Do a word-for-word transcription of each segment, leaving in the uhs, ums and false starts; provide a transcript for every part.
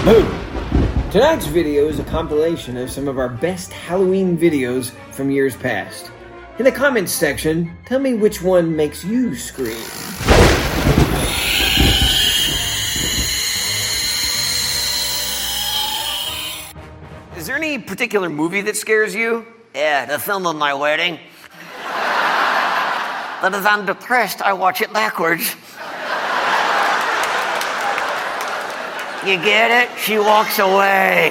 Boom! Tonight's video is a compilation of some of our best Halloween videos from years past. In the comments section, tell me which one makes you scream. Is there any particular movie that scares you? Yeah, the film of my wedding. But if I'm depressed, I watch it backwards. You get it? She walks away.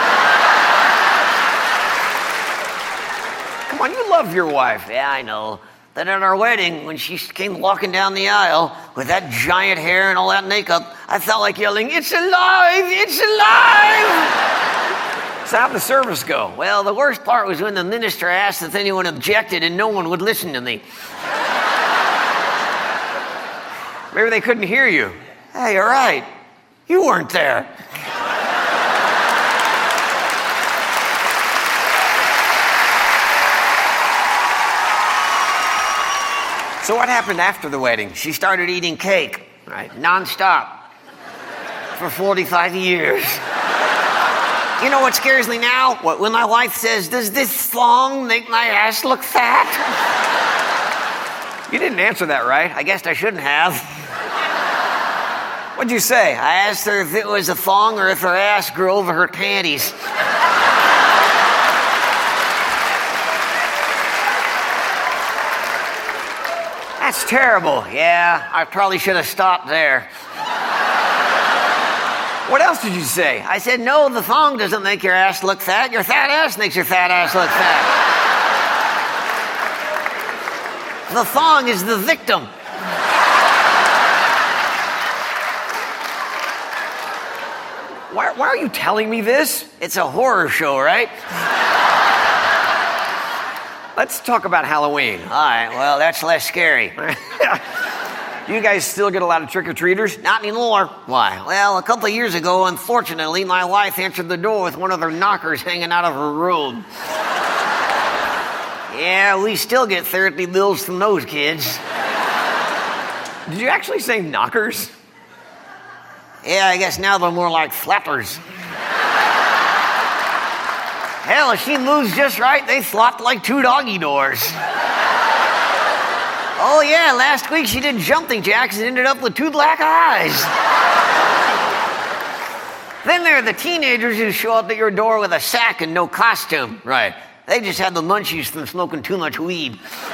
Come on, you love your wife. Yeah, I know. Then at our wedding, when she came walking down the aisle with that giant hair and all that makeup, I felt like yelling, "It's alive! It's alive!" So how'd the service go? Well, the worst part was when the minister asked if anyone objected and no one would listen to me. Maybe they couldn't hear you. Hey, you're right. You weren't there. So what happened after the wedding? She started eating cake, right, nonstop, for forty-five years. You know what scares me now? What, when my wife says, "Does this thong make my ass look fat?" You didn't answer that right. I guess I shouldn't have. What'd you say? I asked her if it was a thong or if her ass grew over her panties. That's terrible. Yeah, I probably should have stopped there. What else did you say? I said, no, the thong doesn't make your ass look fat. Your fat ass makes your fat ass look fat. The thong is the victim. Why, why are you telling me this? It's a horror show, right? Let's talk about Halloween. All right, well, that's less scary. You guys still get a lot of trick-or-treaters? Not anymore. Why? Well, a couple of years ago, unfortunately, my wife answered the door with one of her knockers hanging out of her robe. Yeah, we still get therapy bills from those kids. Did you actually say knockers? Yeah, I guess now they're more like flappers. Hell, if she moves just right, they flopped like two doggy doors. Oh, yeah, last week she did jumping jacks and ended up with two black eyes. Then there are the teenagers who show up at your door with a sack and no costume. Right. They just had the munchies from smoking too much weed.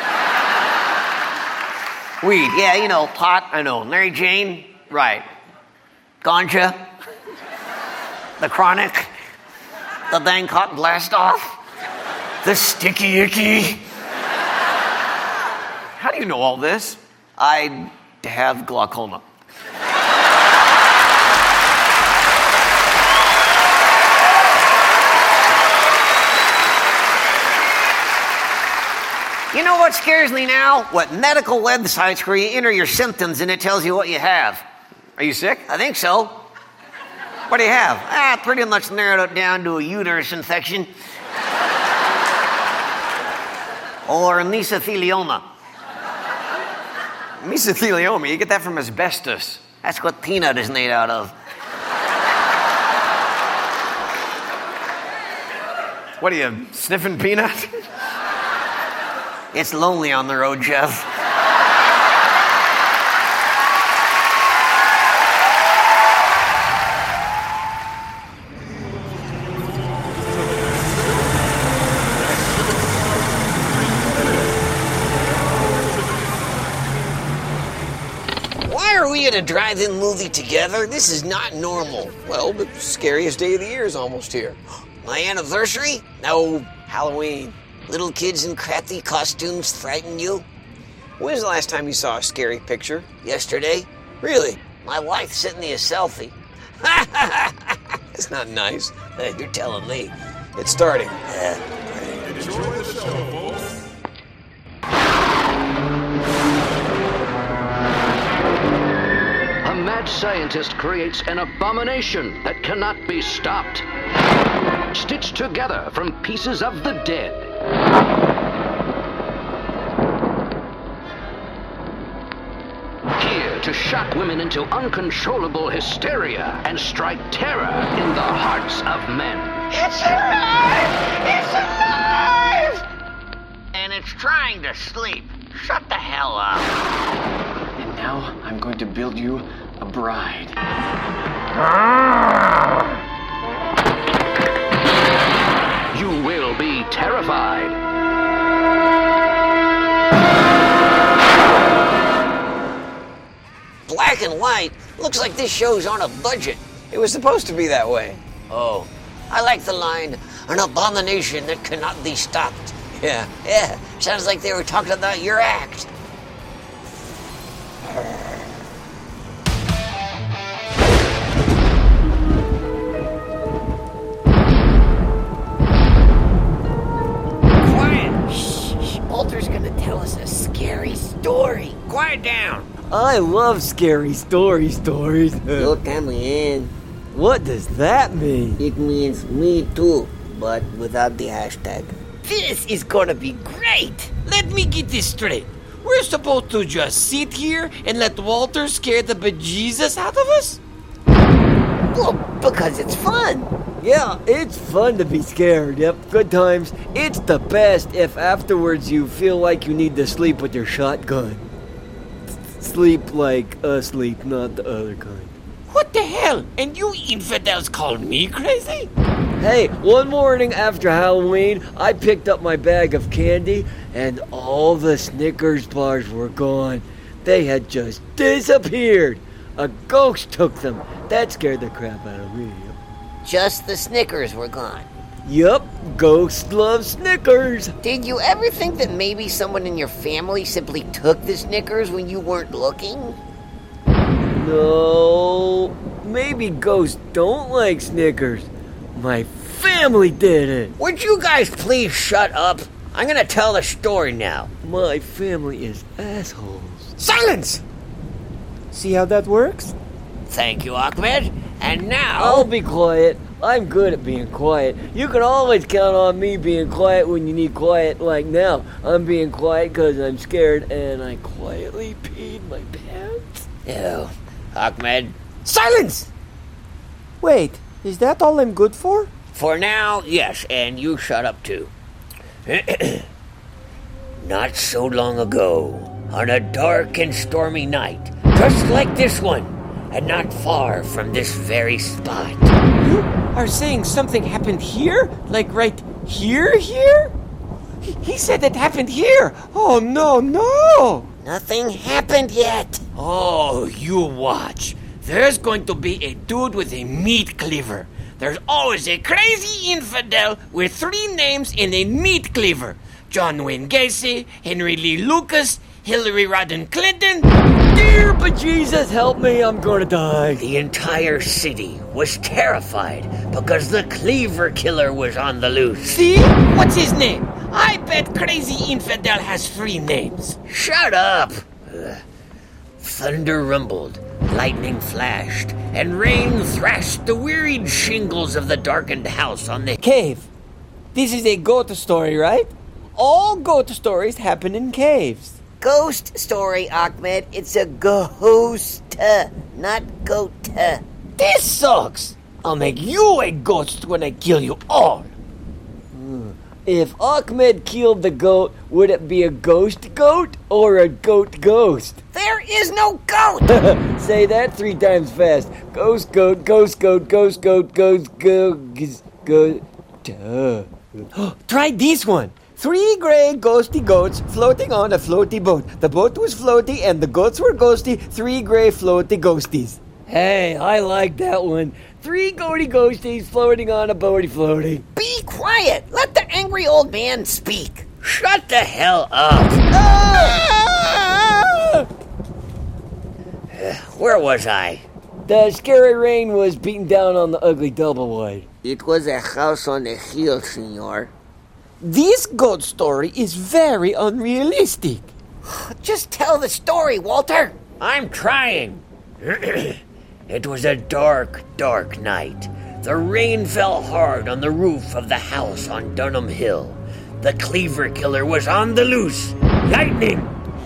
Weed? Yeah, you know, pot. I know. Mary Jane. Right. Ganja. The Chronic. The Bangkok Blast Off. The Sticky Icky. How do you know all this? I have glaucoma. You know what scares me now? What medical websites where you enter your symptoms and it tells you what you have. Are you sick? I think so. What do you have? Ah, pretty much narrowed it down to a uterus infection. Or mesothelioma. Mesothelioma? You get that from asbestos. That's what peanut is made out of. What are you, sniffing peanut? It's lonely on the road, Jeff. Why are we at a drive-in movie together? This is not normal. Well, the scariest day of the year is almost here. My anniversary? No, Halloween. Little kids in crappy costumes frighten you? When was the last time you saw a scary picture? Yesterday. Really? My wife sent me a selfie. It's not nice. Hey, you're telling me. It's starting. Uh, Enjoy the show, folks. A mad scientist creates an abomination that cannot be stopped. Stitched together from pieces of the dead. Here to shock women into uncontrollable hysteria and strike terror in the hearts of men. It's alive! It's alive! And it's trying to sleep. Shut the hell up. And now I'm going to build you a bride. You will be terrified. Black and white? Looks like this show's on a budget. It was supposed to be that way. Oh, I like the line, an abomination that cannot be stopped. Yeah, yeah, sounds like they were talking about your act. Quiet! Shh, shh, Walter's gonna tell us a scary story. Quiet down. I love scary story stories. Yo también. What does that mean? It means me too, but without the hashtag. This is gonna be great! Let me get this straight. We're supposed to just sit here and let Walter scare the bejesus out of us? Well, because it's fun. Yeah, it's fun to be scared. Yep, good times. It's the best if afterwards you feel like you need to sleep with your shotgun. Sleep like asleep, not the other kind. What the hell? And you infidels call me crazy? Hey, one morning after Halloween, I picked up my bag of candy, and all the Snickers bars were gone. They had just disappeared. A ghost took them. That scared the crap out of me. Just the Snickers were gone. Yup, ghosts love Snickers. Did you ever think that maybe someone in your family simply took the Snickers when you weren't looking? No, maybe ghosts don't like Snickers. My family did it. Would you guys please shut up? I'm gonna tell the story now. My family is assholes. Silence! See how that works? Thank you, Ahmed. And now... I'll be quiet. I'm good at being quiet. You can always count on me being quiet when you need quiet, like now. I'm being quiet because I'm scared and I quietly peed my pants. Ew. Ahmed. Silence! Wait, is that all I'm good for? For now, yes, and you shut up too. Not so long ago, on a dark and stormy night, just like this one, and not far from this very spot. You are saying something happened here? Like right here, here? He, he said it happened here. Oh, no, no. Nothing happened yet. Oh, you watch. There's going to be a dude with a meat cleaver. There's always a crazy infidel with three names and a meat cleaver. John Wayne Gacy, Henry Lee Lucas, Hillary Rodham Clinton. Dear bejesus, help me, I'm gonna die. The entire city was terrified because the cleaver killer was on the loose. See? What's his name? I bet crazy infidel has three names. Shut up! Ugh. Thunder rumbled, lightning flashed, and rain thrashed the wearied shingles of the darkened house on the Cave. This is a goat story, right? All goat stories happen in caves. Ghost story, Ahmed. It's a ghost, not goat. This sucks. I'll make you a ghost when I kill you all. If Ahmed killed the goat, would it be a ghost goat or a goat ghost? There is no goat! Say that three times fast. Ghost goat, ghost goat, ghost goat, ghost goat, goat. Duh. Try this one. Three gray ghosty goats floating on a floaty boat. The boat was floaty and the goats were ghosty. Three gray floaty ghosties. Hey, I like that one. Three goaty ghosties floating on a boaty floaty. Be quiet! Let the angry old man speak. Shut the hell up. Ah! Where was I? The scary rain was beating down on the ugly double wide. It was a house on a hill, senor. This goat story is very unrealistic. Just tell the story, Walter. I'm trying. It was a dark, dark night. The rain fell hard on the roof of the house on Dunham Hill. The cleaver killer was on the loose. Lightning,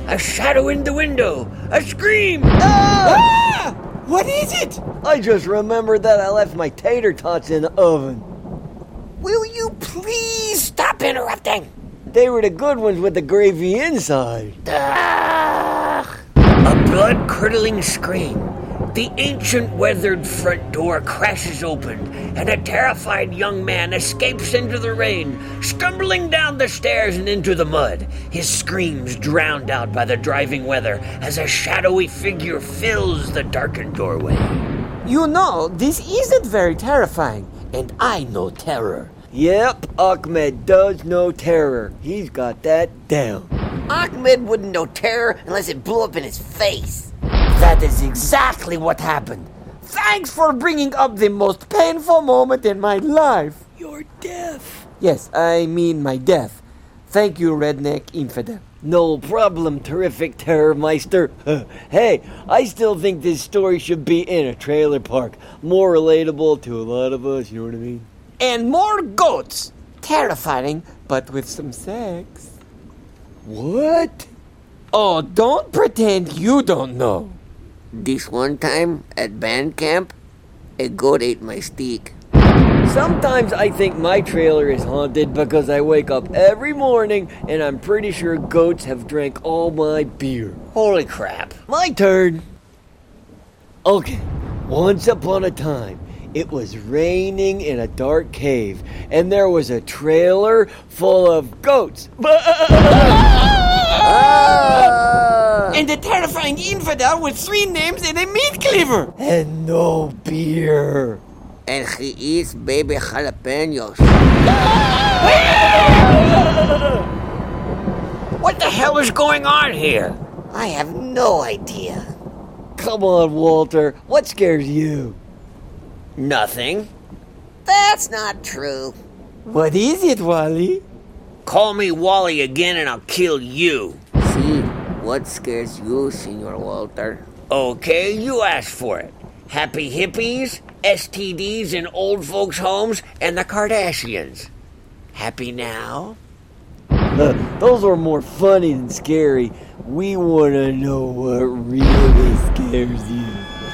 A shadow in the window! A scream! Ah! Ah! What is it? I just remembered that I left my tater tots in the oven. Will you please stop interrupting? They were the good ones with the gravy inside. Ugh. A blood-curdling scream. The ancient weathered front door crashes open, and a terrified young man escapes into the rain, stumbling down the stairs and into the mud, his screams drowned out by the driving weather as a shadowy figure fills the darkened doorway. You know, this isn't very terrifying, and I know terror. Yep, Ahmed does know terror. He's got that down. Ahmed wouldn't know terror unless it blew up in his face. That is exactly what happened. Thanks for bringing up the most painful moment in my life. You're deaf. Yes, I mean my death. Thank you, redneck infidel. No problem, terrific Terrormeister. Hey, I still think this story should be in a trailer park. More relatable to a lot of us, you know what I mean? And more goats. Terrifying, but with some sex. What? Oh, don't pretend you don't know. This one time at band camp, a goat ate my steak. Sometimes I think my trailer is haunted because I wake up every morning and I'm pretty sure goats have drank all my beer. Holy crap. My turn. Okay, once upon a time, it was raining in a dark cave, and there was a trailer full of goats. And a terrifying infidel with three names and a meat cleaver. And no beer. And he eats baby jalapenos. What the hell is going on here? I have no idea. Come on, Walter. What scares you? Nothing. That's not true. What is it, Wally? Call me Wally again and I'll kill you. See, what scares you, Senor Walter? Okay, you asked for it. Happy hippies, S T Ds in old folks' homes, and the Kardashians. Happy now? Uh, those are more funny than scary. We want to know what really scares you.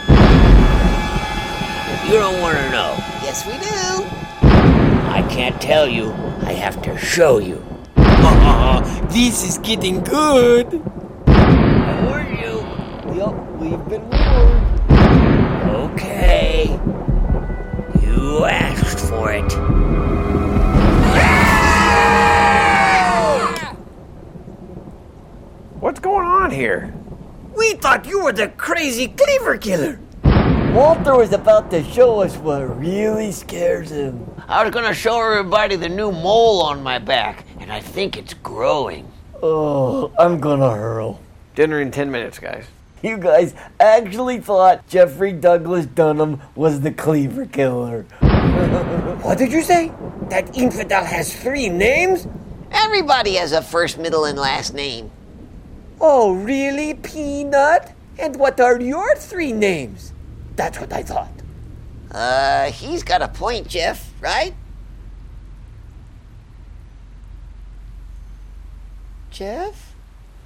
You don't want to know. Yes, we do. I can't tell you. I have to show you. This is getting good. I warned you. Yup, we've been warned. Okay. You asked for it. What's going on here? We thought you were the crazy cleaver killer. Walter was about to show us what really scares him. I was gonna show everybody the new mole on my back, and I think it's growing. Oh, I'm gonna hurl. Dinner in ten minutes, guys. You guys actually thought Jeffrey Douglas Dunham was the cleaver killer. What did you say? That infidel has three names? Everybody has a first, middle, and last name. Oh, really, Peanut? And what are your three names? That's what I thought. Uh, he's got a point, Jeff, right? Jeff?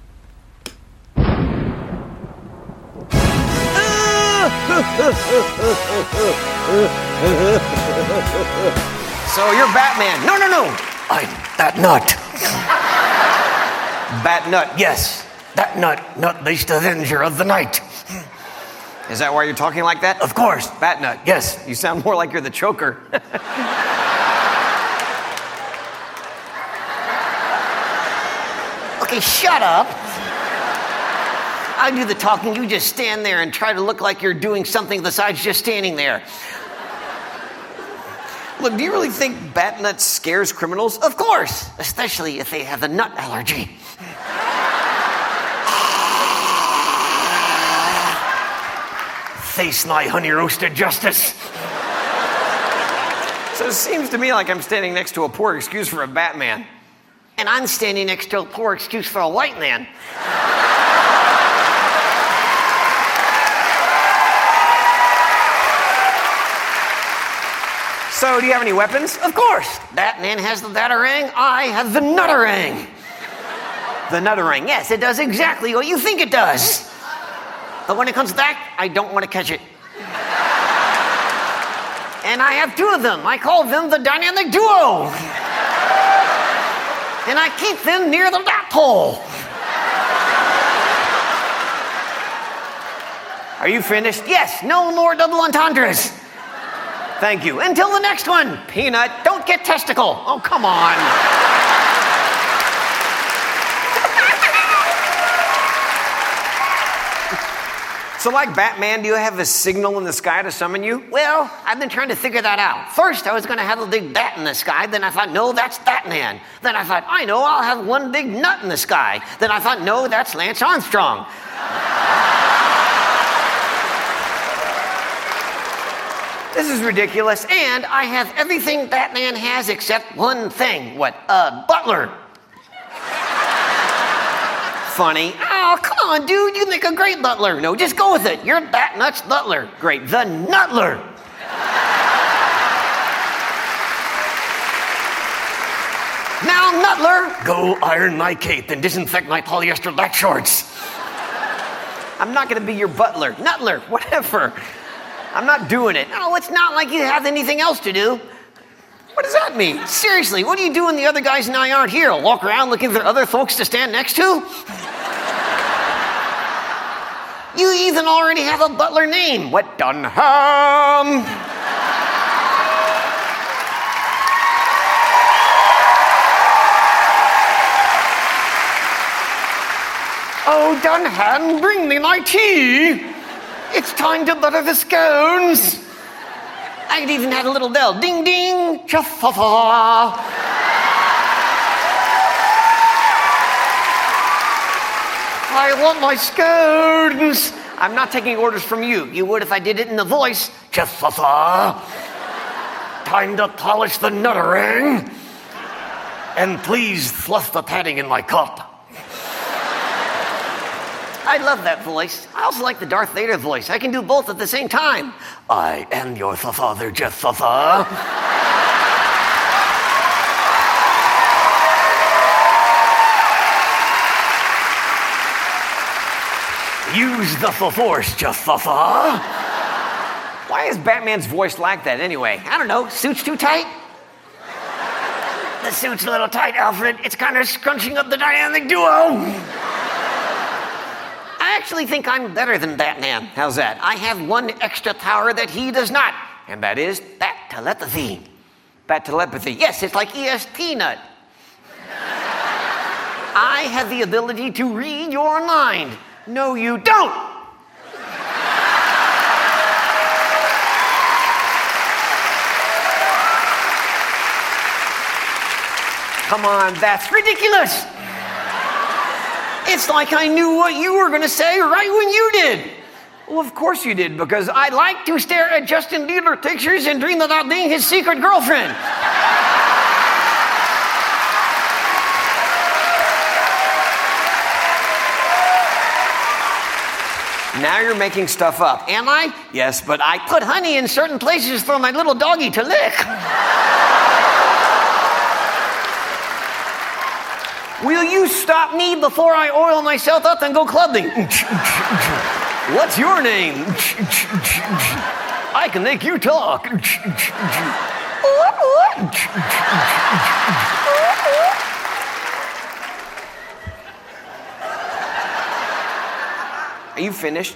So you're Batman. No, no, no. I'm that nut. Bat Nut, yes. That nut, not least avenger of the night. Is that why you're talking like that? Of course. Bat Nut, yes. You sound more like you're the choker. Okay, shut up. I do the talking, you just stand there and try to look like you're doing something besides just standing there. Look, do you really think Bat Nut scares criminals? Of course, especially if they have the nut allergy. Face my honey roasted justice. So it seems to me like I'm standing next to a poor excuse for a Batman. And I'm standing next to a poor excuse for a white man. So, do you have any weapons? Of course. Batman has the Batarang, I have the Nutterang. The Nuttering. Yes, it does exactly what you think it does. But when it comes back, I don't want to catch it. And I have two of them. I call them the dynamic duo. And I keep them near the rat hole. Are you finished? Yes, no more double entendres. Thank you. Until the next one, Peanut, don't get testicle. Oh, come on. So like Batman, do you have a signal in the sky to summon you? Well, I've been trying to figure that out. First, I was going to have a big bat in the sky. Then I thought, no, that's Batman. Then I thought, I know, I'll have one big nut in the sky. Then I thought, no, that's Lance Armstrong. This is ridiculous. And I have everything Batman has except one thing. What? A butler. Funny. Oh, come on, dude. You make a great butler. No, just go with it. You're Batnut's butler. Great. The Nutler. Now, Nutler, go iron my cape and disinfect my polyester black shorts. I'm not going to be your butler. Nutler, Whatever. I'm not doing it. no, it's not like you have anything else to do. What does that mean? Seriously, what do you do when the other guys and I aren't here? Walk around looking for other folks to stand next to? You even already have a butler name. What? Dunham. Oh, Dunham, bring me my tea. It's time to butter the scones. I could even have a little bell. Ding, ding, cha-fa-fa. I want my scones. I'm not taking orders from you. You would if I did it in the voice. Cha-fa-fa. Time to polish the nuttering. And please fluff the padding in my cup. I love that voice. I also like the Darth Vader voice. I can do both at the same time. I am your father, Jeff Fafa. Use the force, Jeff Fafa. Why is Batman's voice like that anyway? I don't know. Suit's too tight? The suit's a little tight, Alfred. It's kind of scrunching up the dynamic duo. I actually think I'm better than Batman. How's that? I have one extra power that he does not, and that is bat telepathy. Bat telepathy. Yes, it's like E S P nut. I have the ability to read your mind. No, you don't. Come on, that's Ridiculous. It's like I knew what you were going to say right when you did. Well, of course you did, because I like to stare at Justin Bieber pictures and dream about being his secret girlfriend. now you're making stuff up. Am I? Yes, but I put honey in certain places for my little doggy to lick. Will you stop me before I oil myself up and go clubbing? What's your name? I can make you talk. Are you finished?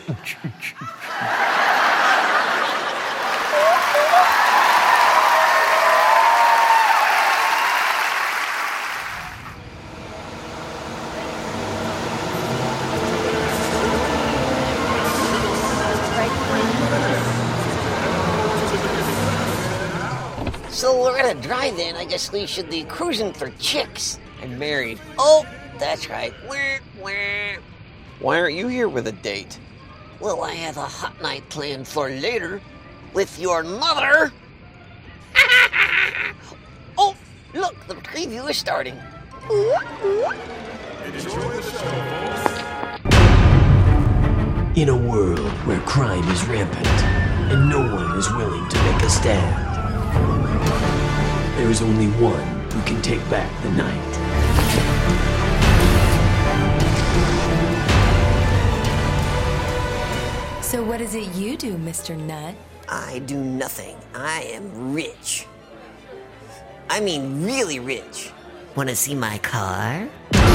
So we're at a drive-in. I guess we should be cruising for chicks. I'm married. Oh, that's right. Wah, wah. Why aren't you here with a date? Well, I have a hot night planned for later with your mother. Oh, look, the preview is starting. Enjoy the show, folks. In a world where crime is rampant and no one is willing to make a stand, there is only one who can take back the night. So what is it you do, Mister Nut? I do nothing. I am rich. I mean, really rich. Want to see my car?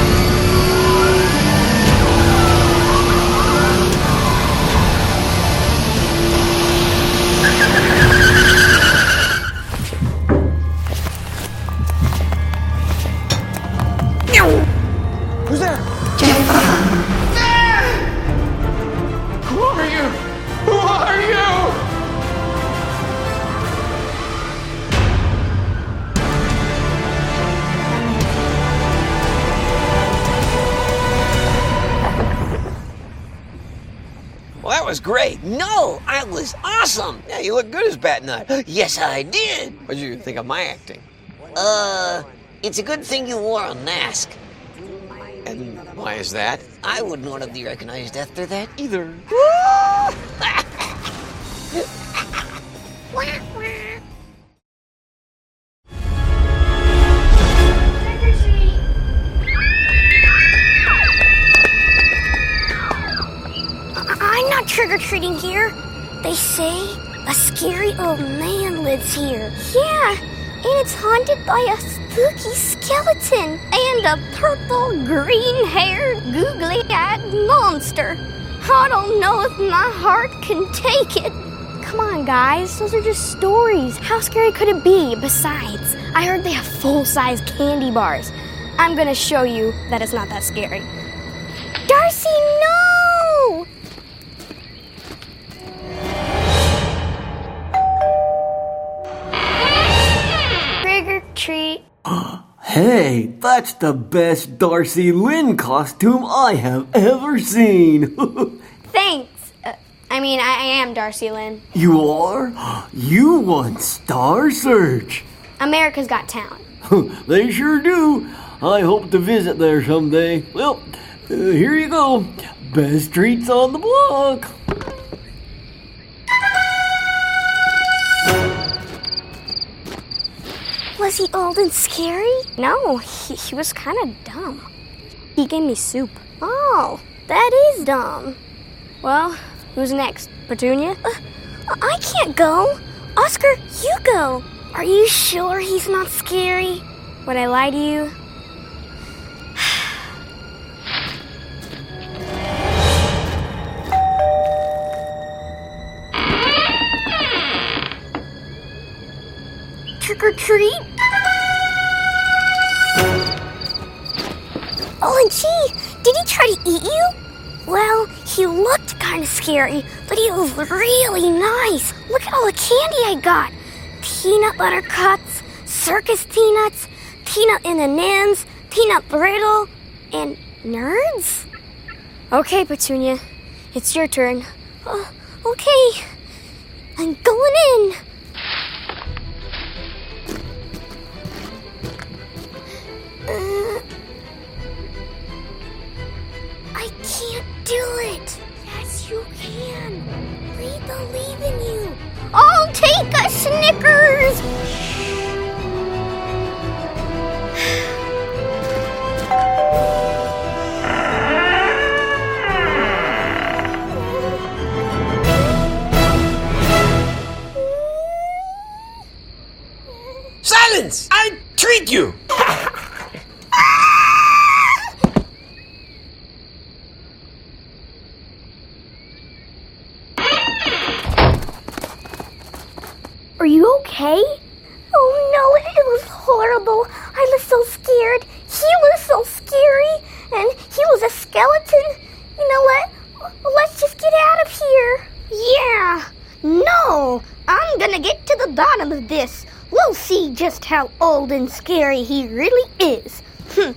Who's there? Who are you? Who are you? Well, that was great. No, I was awesome. Yeah, you look good as Batnut. Yes, I did. What did you think of my acting? Uh, it's a good thing you wore a mask. And why is that? I wouldn't want to be recognized after that either. I'm not trick-or-treating here. They say a scary old man lives here. Yeah, and it's haunted by a spooky skeleton and a purple, green-haired, googly-eyed monster. I don't know if my heart can take it. Come on, guys. Those are just stories. How scary could it be? Besides, I heard they have full-size candy bars. I'm gonna show you that it's not that scary. Darcy, no! Trick or treat. Hey, that's the best Darcy Lynn costume I have ever seen. Thanks. Uh, I mean, I, I am Darcy Lynn. You are? You won Star Search. America's Got Talent. They sure do. I hope to visit there someday. Well, uh, here you go. Best treats on the block. Was he old and scary? No, he, he was kind of dumb. He gave me soup. Oh, that is dumb. Well, who's next? Petunia? Uh, I can't go. Oscar, you go. Are you sure he's not scary? Would I lie to you? Trick or treat? O M G, did he try to eat you? Well, he looked kind of scary, but he was really nice. Look at all the candy I got. Peanut butter cups, circus peanuts, peanut M and M's, peanut brittle, and nerds? Okay, Petunia, it's your turn. Uh, okay, I'm going in. Uh, I can't do it. Yes, you can. We believe in you. I'll take a Snickers. Silence! I treat you! Are you okay? Oh no, it was horrible. I was so scared. He was so scary. And he was a skeleton. You know what? Let's just get out of here. Yeah. No. I'm gonna get to the bottom of this. We'll see just how old and scary he really is. Hm.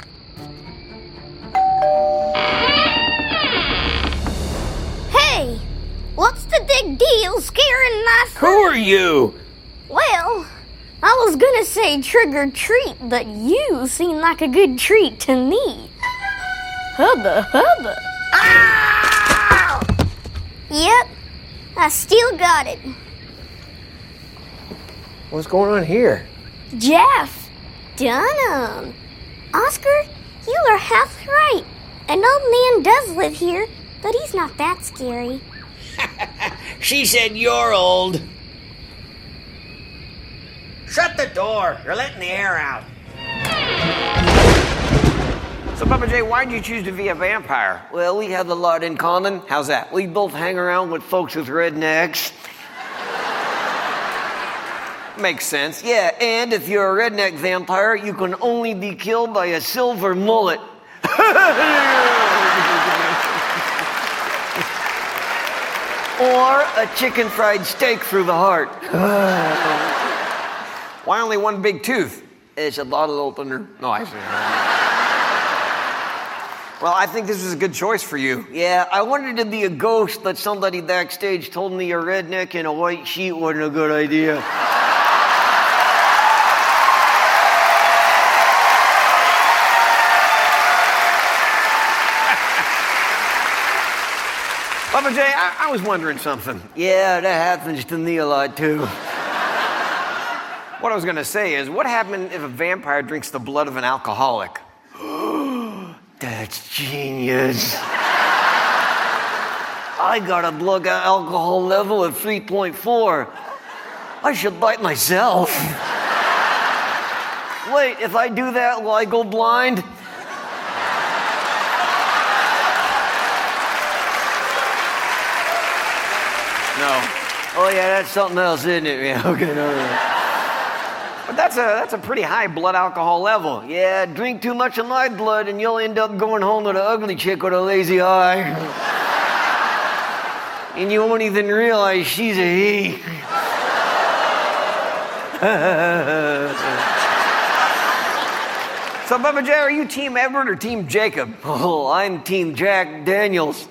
Hey! What's the big deal scaring my Who are you? Well, I was gonna say trick or treat, but you seem like a good treat to me. Hubba hubba. Ow! Yep, I still got it. What's going on here? Jeff Dunham. Oscar, you are half right. An old man does live here, but he's not that scary. She said you're old. Shut the door. You're letting the air out. So, Papa J, why'd you choose to be a vampire? Well, we have a lot in common. How's that? We both hang around with folks with rednecks. Makes sense. Yeah, and if you're a redneck vampire, you can only be killed by a silver mullet. Or a chicken fried steak through the heart. Why only one big tooth? It's a bottle opener. No, I see. Well, I think this was a good choice for you. Yeah, I wanted to be a ghost, but somebody backstage told me a redneck in a white sheet wasn't a good idea. Papa J, I, I was wondering something. Yeah, that happens to me a lot, too. What I was going to say is, what happened if a vampire drinks the blood of an alcoholic? That's genius. I got a blood alcohol level of three point four. I should bite myself. Wait, if I do that, will I go blind? No. Oh, yeah, that's something else, isn't it? Yeah, okay, no, no. But that's a, that's a pretty high blood alcohol level. Yeah, drink too much of my blood and you'll end up going home with an ugly chick with a lazy eye. And you won't even realize she's a he. So, Papa J, are you Team Edward or Team Jacob? Oh, I'm Team Jack Daniels.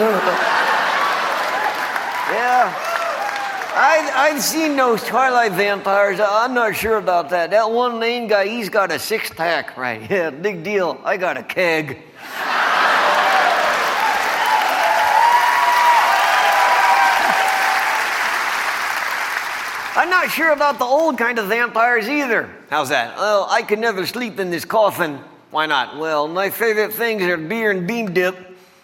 Yeah. I, I've seen those Twilight vampires. I'm not sure about that. That one main guy, he's got a six-pack. Right, yeah, big deal. I got a keg. I'm not sure about the old kind of vampires either. How's that? Well, I could never sleep in this coffin. Why not? Well, my favorite things are beer and bean dip.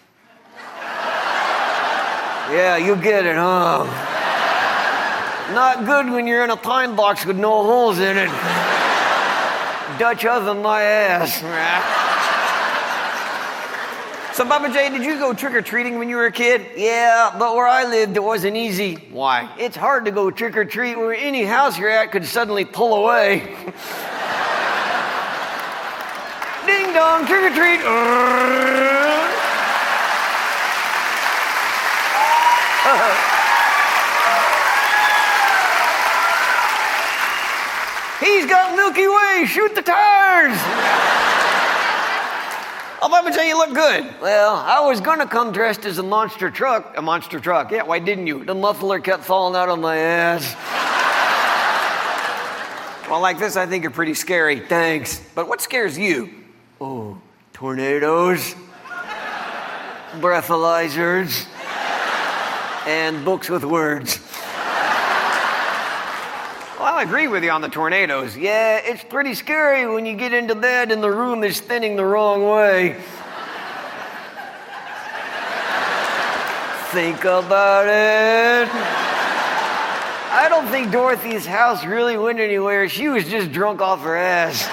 Yeah, you get it, huh? Not good when you're in a pine box with no holes in it. Dutch oven my ass. So, Papa J, did you go trick-or-treating when you were a kid? Yeah, but where I lived, it wasn't easy. Why? It's hard to go trick-or-treat where any house you're at could suddenly pull away. Ding dong, trick-or-treat. He's got Milky Way, shoot the tires! Oh, Papa J, you look good. Well, I was gonna come dressed as a monster truck. A monster truck? Yeah, why didn't you? The muffler kept falling out of my ass. Well, like this, I think you're pretty scary. Thanks. But what scares you? Oh, tornadoes, breathalyzers, and books with words. Well, I'll agree with you on the tornadoes. Yeah, it's pretty scary when you get into bed and the room is spinning the wrong way. Think about it. I don't think Dorothy's house really went anywhere. She was just drunk off her ass.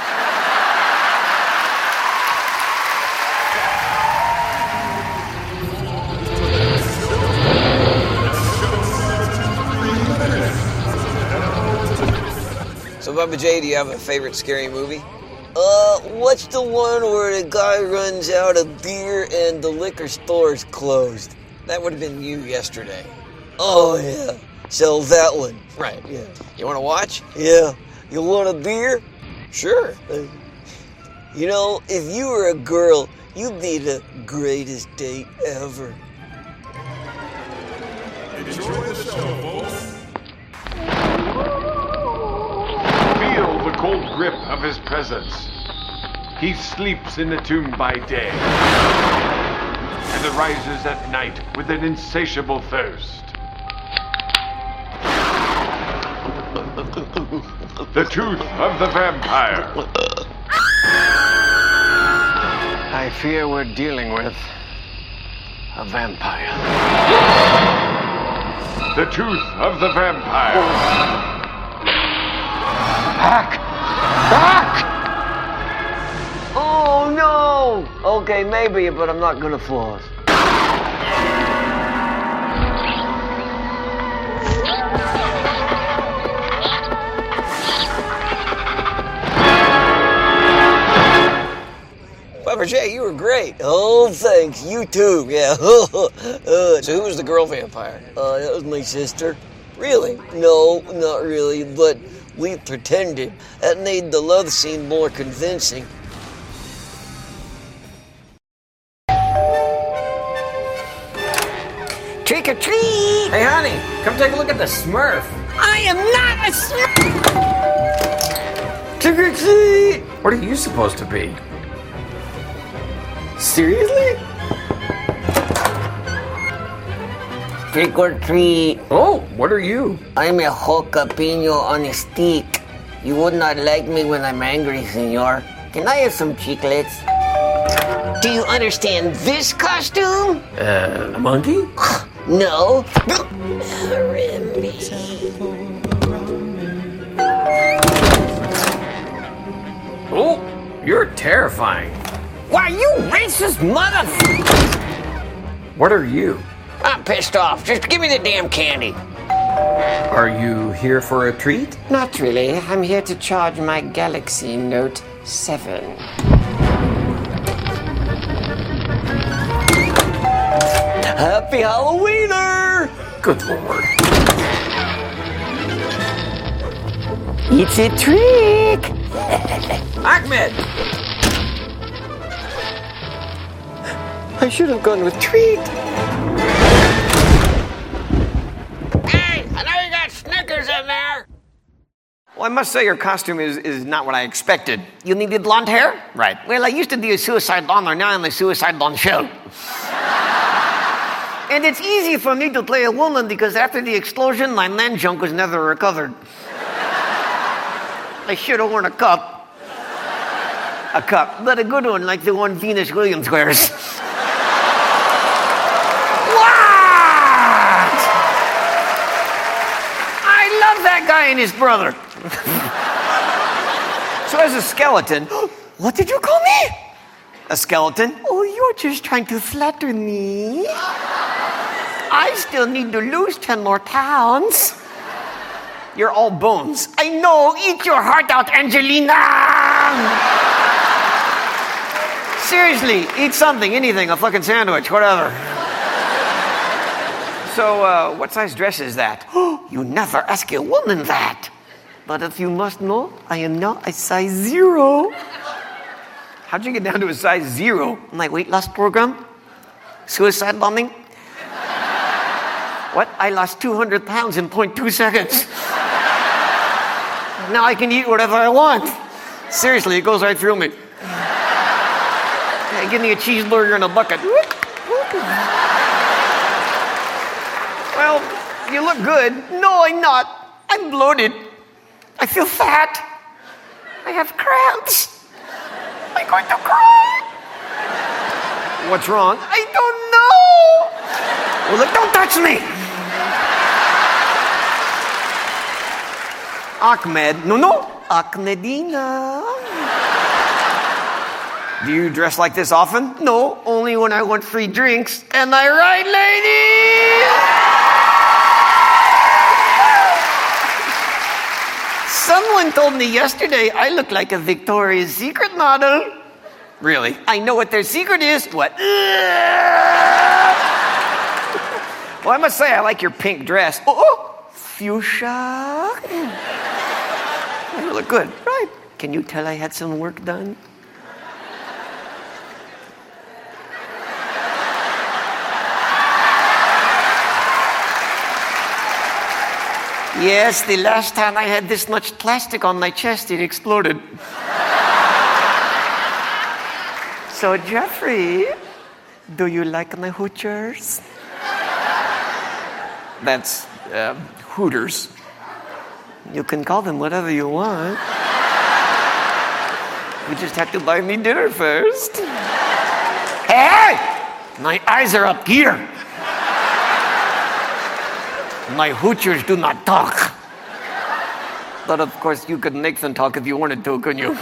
So, Papa J, do you have a favorite scary movie? Uh, what's the one where the guy runs out of beer and the liquor store's closed? That would have been you yesterday. Oh, yeah. So that one. Right. Yeah. You want to watch? Yeah. You want a beer? Sure. Uh, you know, if you were a girl, you'd be the greatest date ever. Enjoy the show, folks. Feel the cold grip of his presence. He sleeps in the tomb by day and arises at night with an insatiable thirst. The tooth of the vampire. I fear we're dealing with a vampire. The Tooth of the Vampire. Back! Back! Oh no! Okay, maybe, but I'm not gonna floss. Pepper J, you were great. Oh, thanks. You too. Yeah. uh, so who was the girl vampire? Uh, that was my sister. Really? No, not really, but we pretended. That made the love scene more convincing. Trick or treat! Hey, honey, come take a look at the Smurf. I am not a Smurf! Trick or treat! What are you supposed to be? Seriously? Trick or treat. Oh, what are you? I'm a jalapeno on a stick. You would not like me when I'm angry, senor. Can I have some chiclets? Do you understand this costume? Uh, a monkey? No. Oh, you're terrifying. Why, you racist mother... What are you? I'm pissed off. Just give me the damn candy. Are you here for a treat? Not really. I'm here to charge my Galaxy Note seven. Happy Halloweener! Good lord. It's a trick! Ahmed! I should have gone with treat. Hey, I know you got Snickers in there! Well, I must say your costume is, is not what I expected. You needed blonde hair? Right. Well, I used to be a suicide bomber, now I'm a suicide bombshell. And it's easy for me to play a woman because after the explosion, my man junk was never recovered. I should have worn a cup. A cup, but a good one like the one Venus Williams wears. What? I love that guy and his brother. So as a skeleton... What did you call me? A skeleton? Oh, you're just trying to flatter me. I still need to lose ten more pounds. You're all bones. I know. Eat your heart out, Angelina. Seriously, eat something, anything, a fucking sandwich, whatever. So, uh, what size dress is that? You never ask a woman that. But if you must know, I am now a size zero. How'd you get down to a size zero? My weight loss program? Suicide bombing? What? I lost two hundred pounds in zero point two seconds. Now I can eat whatever I want. Seriously, it goes right through me. Yeah, give me a cheeseburger in a bucket. Well, you look good. No, I'm not. I'm bloated. I feel fat. I have cramps. I'm going to cry. What's wrong? I don't know. Well, look, don't touch me. Ahmed. No, no. Ahmedina. Do you dress like this often? No, only when I want free drinks. Am I right, ladies? Someone told me yesterday I look like a Victoria's Secret model. Really? I know what their secret is. What? Well, I must say I like your pink dress. Oh, oh. Fuchsia. You look good. Right. Can you tell I had some work done? Yes, the last time I had this much plastic on my chest, it exploded. So, Jeffrey, do you like my hoochers? That's uh, Hooters. You can call them whatever you want. You just have to buy me dinner first. Hey! My eyes are up here. My hoochers do not talk. But of course, you could make them talk if you wanted to, couldn't you?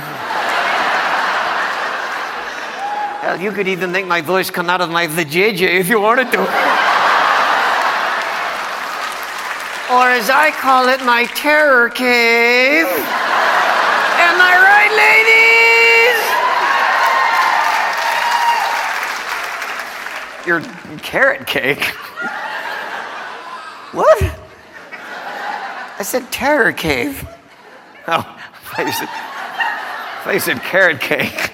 Hell, you could even make my voice come out of my vajayjay if you wanted to. Or as I call it, my terror cave. Am I right, ladies? Your carrot cake? What? I said terror cave. Oh, I thought you said, I thought you said carrot cake.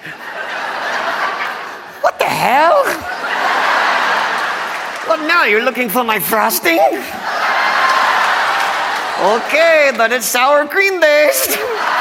What the hell? What now? You're looking for my frosting? Okay, but it's sour cream based.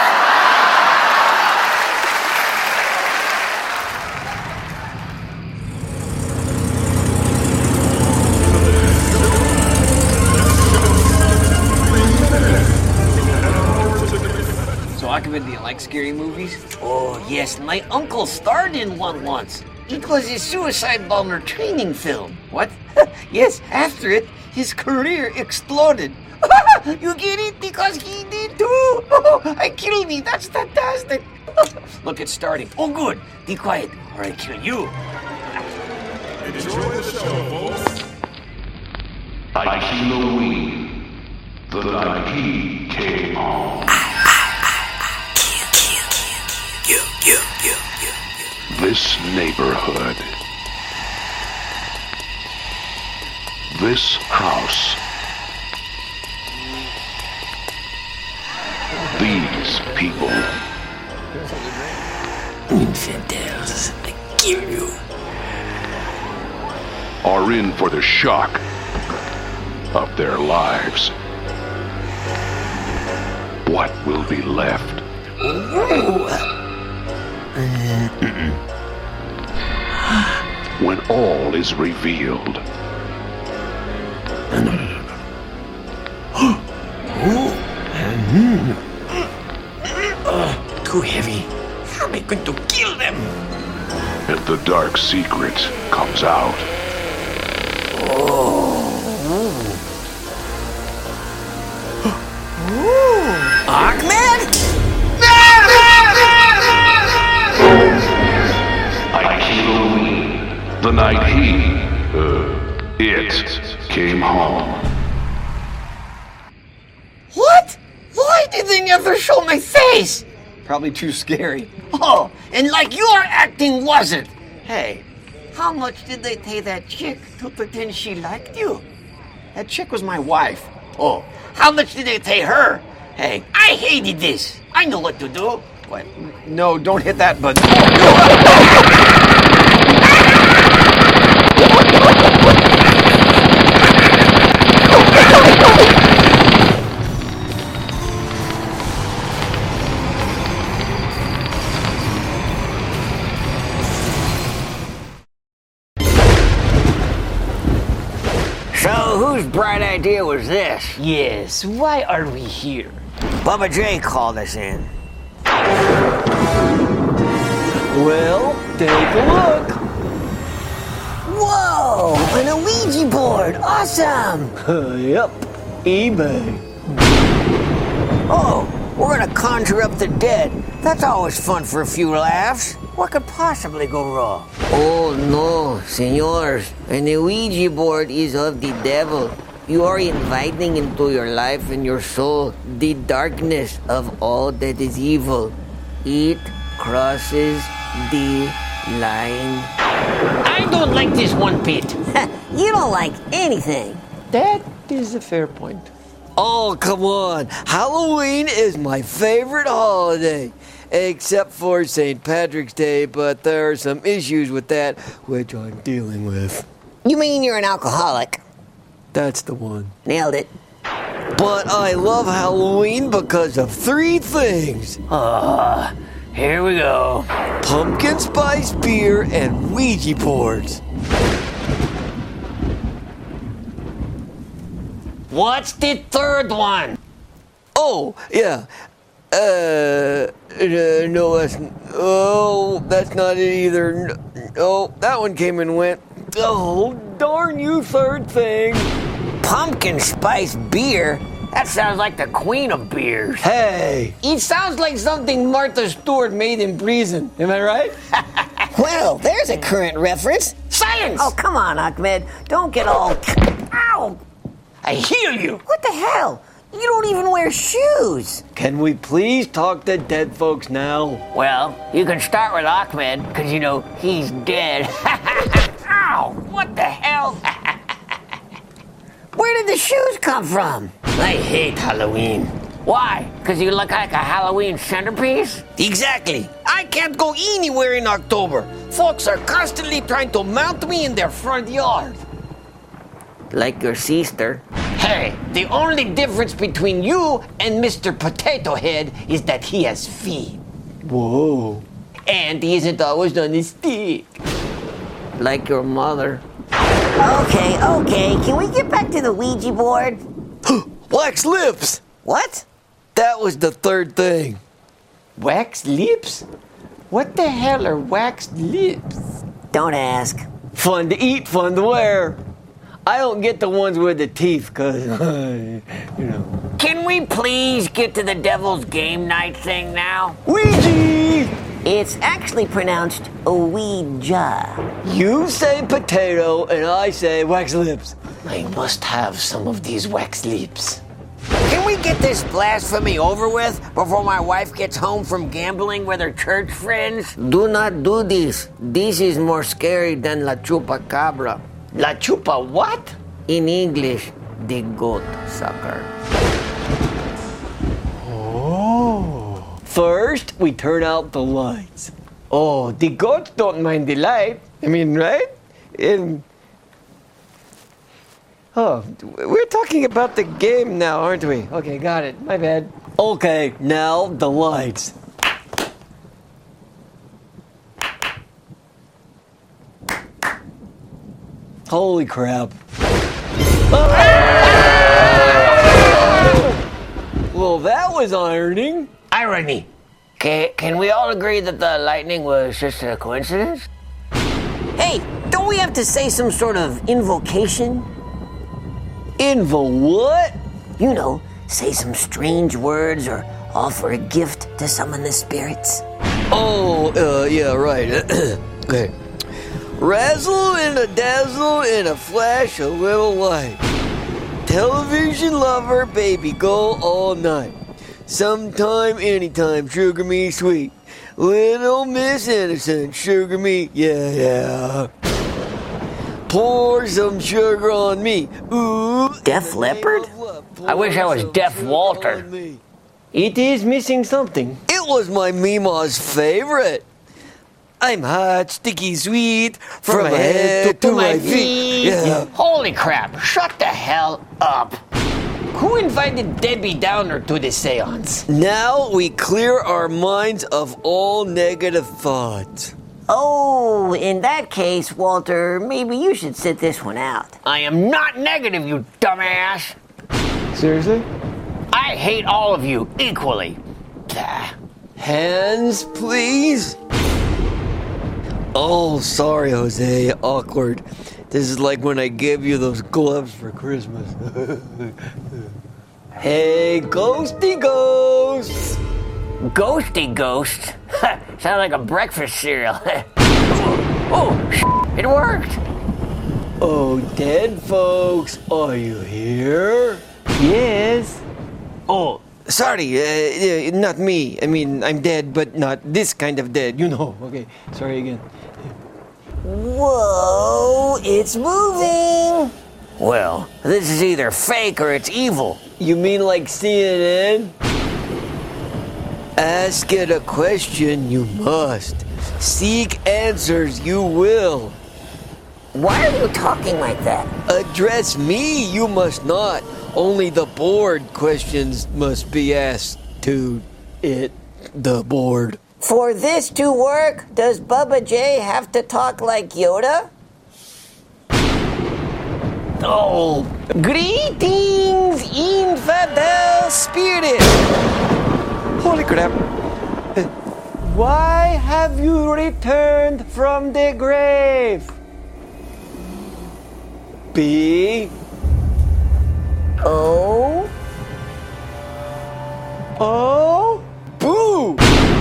Akavin, do you like scary movies? Oh, yes. My uncle starred in one once. It was a suicide bomber training film. What? Yes, after it, his career exploded. You get it? Because he did too. Oh, I kill me. That's fantastic. Look, it's starting. Oh, good. Be quiet, or I kill you. Enjoy the show, folks. Halloween. The night he came home. This neighborhood, this house, these people, infidels, I kill you, are in for the shock of their lives. What will be left? When all is revealed. uh, too heavy. How am I going to kill them? And the dark secret comes out. Ahmed? Halloween, the night he, uh, it came home. What? Why did they never show my face? Probably too scary. Oh, and like your acting wasn't. Hey, how much did they pay that chick to pretend she liked you? That chick was my wife. Oh, how much did they pay her? Hey, I hated this. I know what to do. What? No, don't hit that button. So, whose bright idea was this? Yes, why are we here? Bubba J called us in. Well, take a look. Whoa, an Ouija board. Awesome. Yep, eBay. Oh, we're gonna conjure up the dead. That's always fun for a few laughs. What could possibly go wrong? Oh, no, senors. An Ouija board is of the devil. You are inviting into your life and your soul the darkness of all that is evil. It crosses the line. I don't like this one bit. You don't like anything. That is a fair point. Oh, come on. Halloween is my favorite holiday. Except for Saint Patrick's Day, but there are some issues with that, which I'm dealing with. You mean you're an alcoholic? That's the one. Nailed it. But I love Halloween because of three things. Ah, uh, here we go. Pumpkin spice beer and Ouija boards. What's the third one? Oh, yeah. Uh, uh, no, that's, oh, that's not it either. No, that one came and went. Oh, darn you, third thing. Pumpkin spice beer? That sounds like the queen of beers. Hey, it sounds like something Martha Stewart made in prison. Am I right? Well, there's a current reference. Science! Oh, come on, Ahmed. Don't get all... Ow! I heal you. What the hell? You don't even wear shoes. Can we please talk to dead folks now? Well, you can start with Ahmed, because, you know, he's dead. Ow! What the hell? Where did the shoes come from? I hate Halloween. Why? Because you look like a Halloween centerpiece? Exactly. I can't go anywhere in October. Folks are constantly trying to mount me in their front yard. Like your sister. Hey, the only difference between you and Mister Potato Head is that he has feet. Whoa. And he isn't always on his stick. Like your mother. Okay, okay. Can we get back to the Ouija board? Wax lips! What? That was the third thing. Wax lips? What the hell are waxed lips? Don't ask. Fun to eat, fun to wear. I don't get the ones with the teeth, because, you know. Can we please get to the devil's game night thing now? Ouija! It's actually pronounced Ouija. You say potato, and I say wax lips. I must have some of these wax lips. Can we get this blasphemy over with before my wife gets home from gambling with her church friends? Do not do this. This is more scary than La Chupacabra. La Chupa what? In English, the goat sucker. Oh. First, we turn out the lights. Oh, the goats don't mind the light. I mean, right? And oh, we're talking about the game now, aren't we? Okay, got it. My bad. Okay, now the lights. Holy crap. Oh! Well, that was ironing. Irony. Can, can we all agree that the lightning was just a coincidence? Hey, don't we have to say some sort of invocation? Invo what? You know, say some strange words or offer a gift to summon the spirits. Oh, uh, yeah, right. Okay. Razzle and a dazzle in a flash of little light. Television lover, baby, go all night. Sometime, anytime, sugar me sweet. Little Miss Innocent, sugar me, yeah, yeah. Pour some sugar on me. Ooh. Def Leppard? I wish I was Def Walter. It is missing something. It was my Mima's favorite. I'm hot, sticky, sweet, from, from my head to, to my feet. feet. Yeah. Holy crap, shut the hell up. Who invited Debbie Downer to the seance? Now we clear our minds of all negative thoughts. Oh, in that case, Walter, maybe you should sit this one out. I am not negative, you dumbass. Seriously? I hate all of you equally. Hands, please. Oh, sorry, Jose. Awkward. This is like when I gave you those gloves for Christmas. Hey, ghosty ghosts. Ghosty ghosts? Sound like a breakfast cereal. Oh, it worked. Oh, dead folks, are you here? Yes. Oh, sorry, uh, not me. I mean, I'm dead, but not this kind of dead, you know. Okay, sorry again. Whoa, it's moving. Well, this is either fake or it's evil. You mean like C N N? Ask it a question, you must. Seek answers, you will. Why are you talking like that? Address me, you must not. Only the board questions must be asked to it, the board. For this to work, does Bubba J have to talk like Yoda? Oh, greetings, infidel spirit! Holy crap. Why have you returned from the grave? B. Oh? Oh? Boo!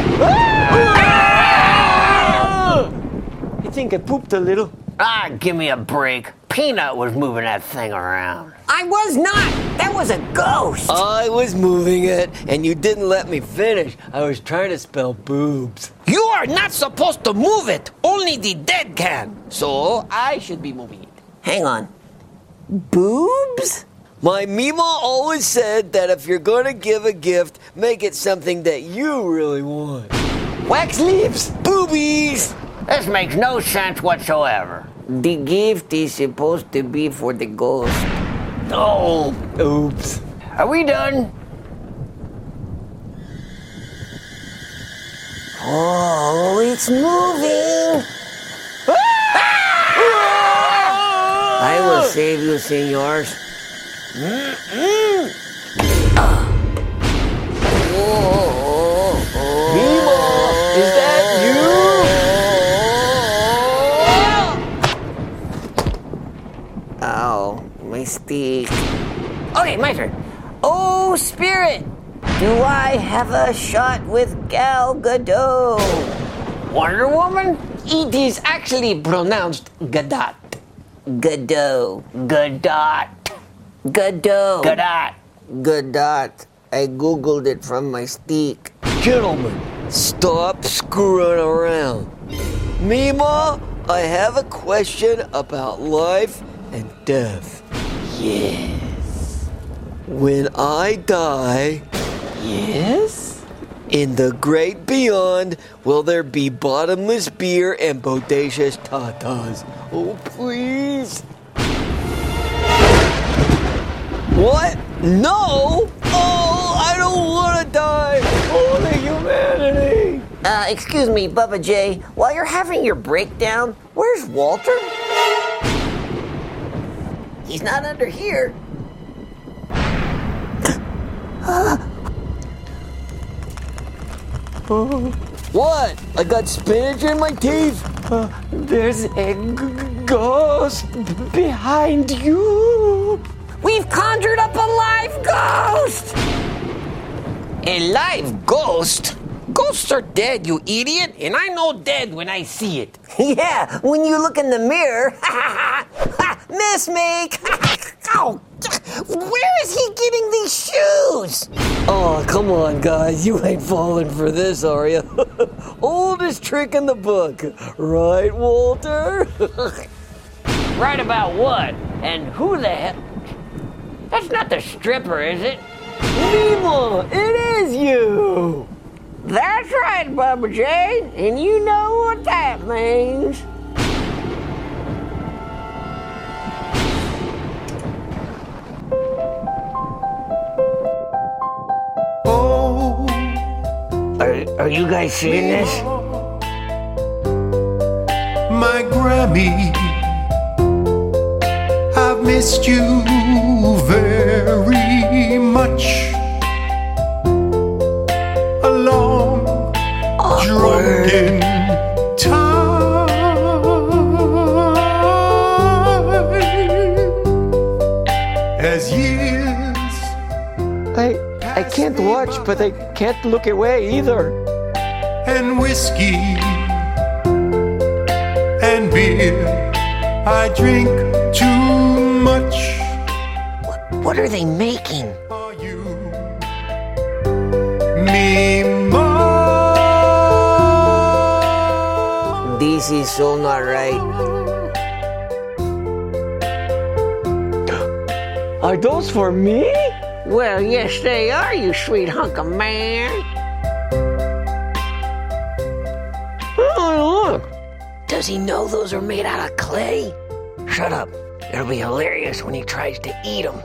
I think I pooped a little. Ah, give me a break. Peanut was moving that thing around. I was not! That was a ghost! I was moving it, and you didn't let me finish. I was trying to spell boobs. You are not supposed to move it. Only the dead can. So I should be moving it. Hang on. Boobs? My Mima always said that if you're gonna give a gift, make it something that you really want. Wax lips, boobies. This makes no sense whatsoever. The gift is supposed to be for the ghost. Oh, oops. Are we done? Oh, it's moving. I will save you, senors. Mm-mm. Ah. Oh, oh, oh. Mima, is that you? Ow, my stick. Okay, my turn. Oh, Spirit, do I have a shot with Gal Gadot? Wonder Woman? It is actually pronounced Gadot. Gadot. Gadot. Gadot. Gadot. Gadot. I googled it from my stick. Gentlemen, stop screwing around. Mima, I have a question about life and death. Yes. When I die, yes? In the great beyond, will there be bottomless beer and bodacious tatas? Oh, please. What? No? Oh, I don't want to die. Only humanity. Uh, excuse me, Bubba J. While you're having your breakdown, where's Walter? He's not under here. What? I got spinach in my teeth? Uh, there's a g- ghost behind you. We've conjured up a live ghost! A live ghost? Ghosts are dead, you idiot, and I know dead when I see it. Yeah, when you look in the mirror. Miss me! Oh, where is he getting these shoes? Oh, come on, guys. You ain't falling for this, are you? Oldest trick in the book. Right, Walter? Right about what? And who the hell? That's not the stripper, is it? Mima, it is you! That's right, Bubba J, and you know what that means. Oh. Are, are you guys seeing this? My Grammy, I've missed you very much. A long, drunken time as years. I I can't watch, but I can't look away either. And whiskey and beer, I drink too much. What, what are they making? Are you Mima? This is so not right. Are those for me? Well, yes, they are, you sweet hunk of man. Oh, look. Does he know those are made out of clay? Shut up. It'll be hilarious when he tries to eat them.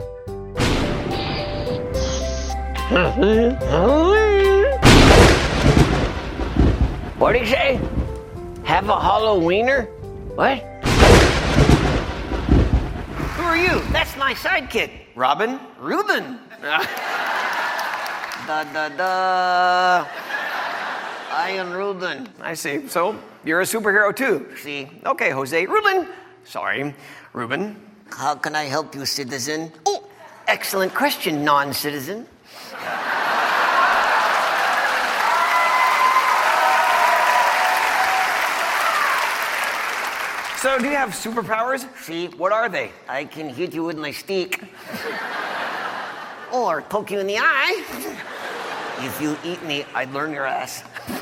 What'd he say? Have a Halloweener? What? Who are you? That's my sidekick. Robin Reuben. da da da. Ian Reuben. I see. So you're a superhero too. See? Okay, Jose Reuben. Sorry, Reuben. How can I help you, citizen? Oh, Excellent question, non-citizen. So, do you have superpowers? See, What are they? I can hit you with my stick. Or poke you in the eye. If you eat me, I'd learn your ass.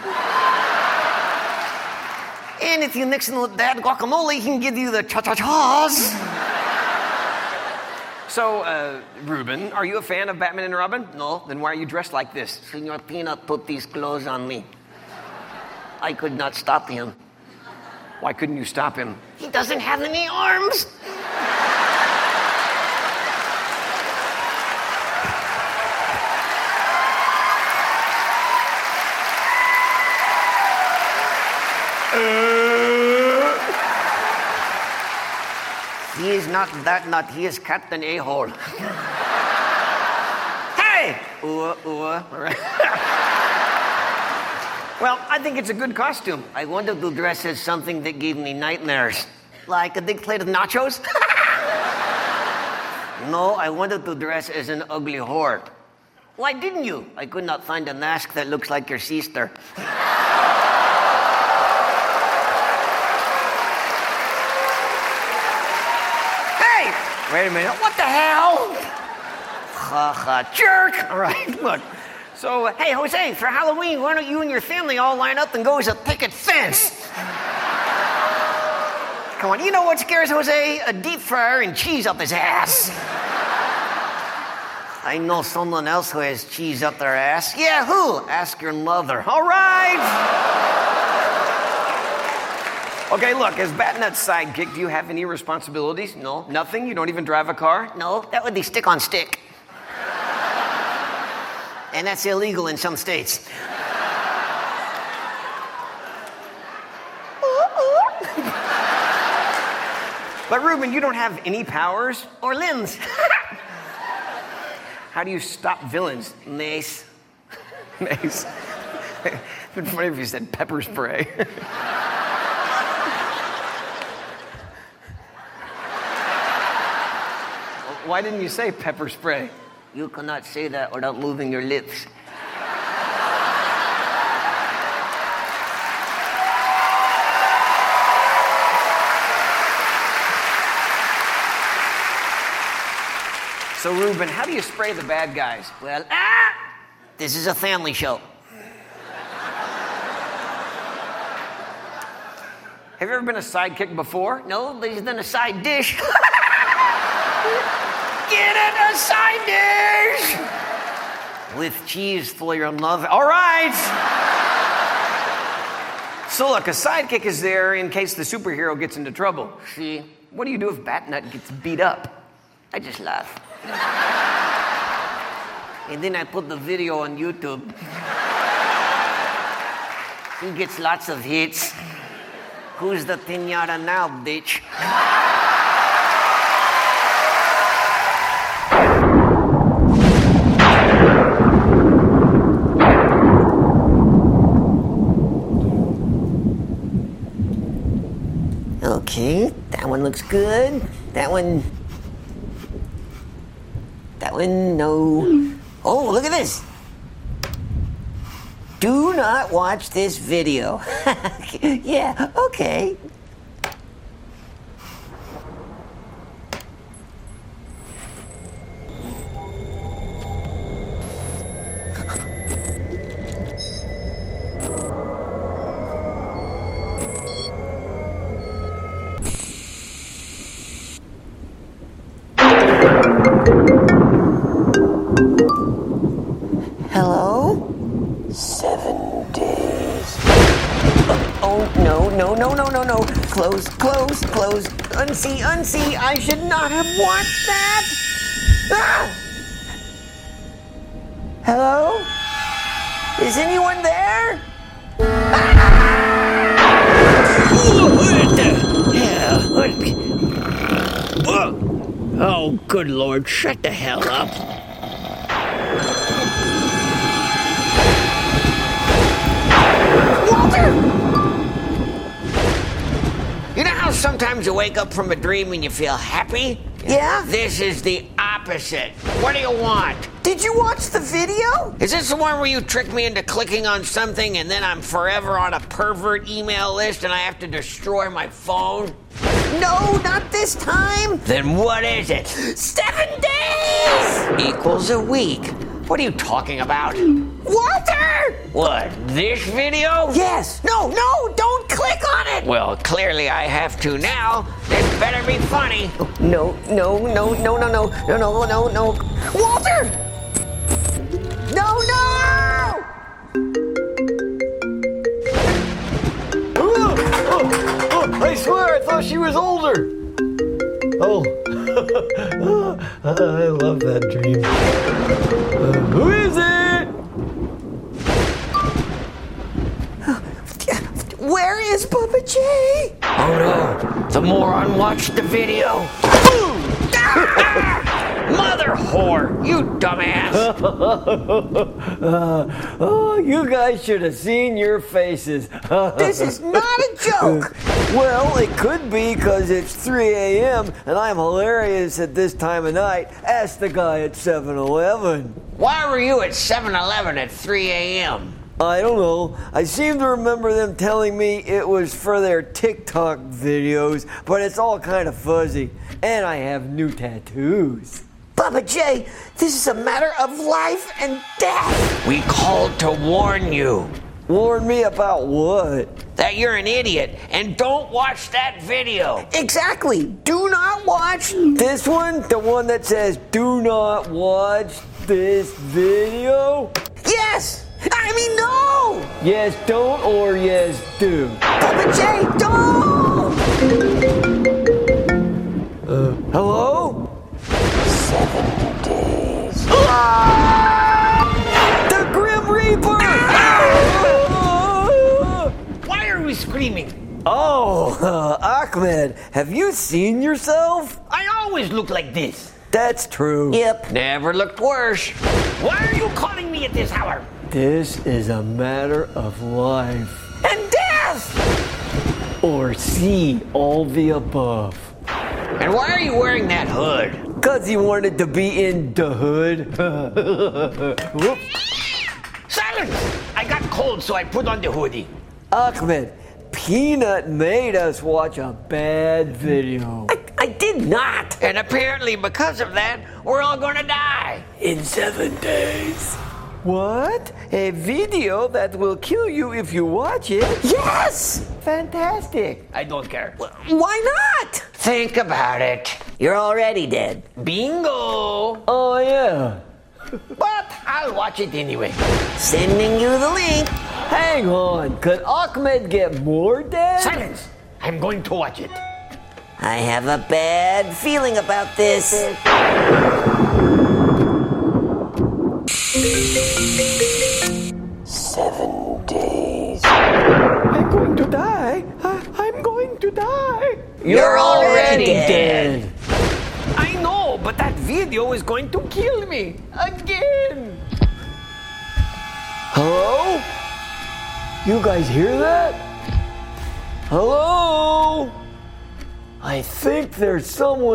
And if you mix it with that guacamole, he can give you the cha-cha-chas. So, uh, Ruben, are you a fan of Batman and Robin? No. Then why are you dressed like this? Senor Peanut put these clothes on me. I could not stop him. Why couldn't you stop him? He doesn't have any arms. He is not that nut. He is Captain A-hole. Hey! Ooh, ooh. Well, I think it's a good costume. I wanted to dress as something that gave me nightmares. Like a big plate of nachos? No, I wanted to dress as an ugly whore. Why didn't you? I could not find a mask that looks like your sister. Hey! Wait a minute. What the hell? Ha ha. Jerk! All right, look. So, uh, Hey, Jose, for Halloween, why don't you and your family all line up and go as a picket fence? come on. You know what scares Jose? A deep fryer and cheese up his ass. I know someone else who has cheese up their ass. Yeah, who? Ask your mother. All right. Okay, look, as Batnut's sidekick, do you have any responsibilities? No. Nothing? You don't even drive a car? No, that would be stick on stick. And that's illegal in some states. But Ruben, you don't have any powers? Or limbs. How do you stop villains? Mace. Mace. It'd been funny if you said pepper spray. Why didn't you say pepper spray? You cannot say that without moving your lips. So, Ruben, how do you spray the bad guys? Well, ah! This is a family show. Have you ever been a sidekick before? No, but he's been a side dish. Get it, a side dish! With cheese for your mother. All right! So look, a sidekick is there in case the superhero gets into trouble. See? What do you do if Batnut gets beat up? I just laugh. And then I put the video on YouTube. He gets lots of hits. Who's the piñata now, bitch? Okay, that one looks good. That one... That one, no. Oh, look at this. Do not watch this video. Yeah, okay. Hello? Seven days. Oh, no, no, no, no, no, no. Close, close, close. Unsee, unsee. I should not have watched that. Ah! Hello? Is anyone there? What the hell? What? Oh. Oh, good Lord, shut the hell up. You know how sometimes you wake up from a dream and you feel happy? Yeah? This is the opposite. opposite. What do you want? Did you watch the video? Is this the one where you trick me into clicking on something and then I'm forever on a pervert email list and I have to destroy my phone? No, not this time. Then what is it? Seven days! Equals a week. What are you talking about? Walter! What, this video? Yes. No, no, don't click on it. Well, clearly I have to now. This better be funny. No, no, no, no, no, no, no, no, no, no. Walter! No, no! Oh, oh, oh, I swear, I thought she was older. Oh, I love that dream. Uh, who is it? Where is Bubba J? Oh no, the moron watched the video. Mother whore, you dumbass. uh, oh, you guys should have seen your faces. This is not a joke. Well, it could be because it's three a.m. and I'm hilarious at this time of night. Ask the guy at seven eleven. Why were you at seven eleven at three a.m.? I don't know. I seem to remember them telling me it was for their TikTok videos, but it's all kind of fuzzy. And I have new tattoos. Bubba J, this is a matter of life and death. We called to warn you. Warn me about what? That you're an idiot and don't watch that video. Exactly. Do not watch this one? The one that says, do not watch this video? Yes! I mean, no! Yes, don't, or yes, do. Bubba J, don't! Uh, hello? Seven days. Ah! The Grim Reaper! Ah! Why are we screaming? Oh, uh, Ahmed, have you seen yourself? I always look like this. That's true. Yep. Never looked worse. Why are you calling me at this hour? This is a matter of life and death! Or see all the above. And why are you wearing that hood? Because he wanted to be in the hood. Silence! I got cold, so I put on the hoodie. Ahmed, Peanut made us watch a bad video. I, I did not. And apparently because of that, we're all gonna die. In seven days. What? A video that will kill you if you watch it? Yes! Fantastic. I don't care. Why not? Think about it. You're already dead. Bingo! Oh, yeah. But I'll watch it anyway. Sending you the link. Hang on. Could Ahmed get more dead? Silence! I'm going to watch it. I have a bad feeling about this. Seven days. I'm going to die. I- I'm going to die. You're, You're already, already dead. dead. I know, but that video is going to kill me. Again. Hello? You guys hear that? Hello? I think there's someone...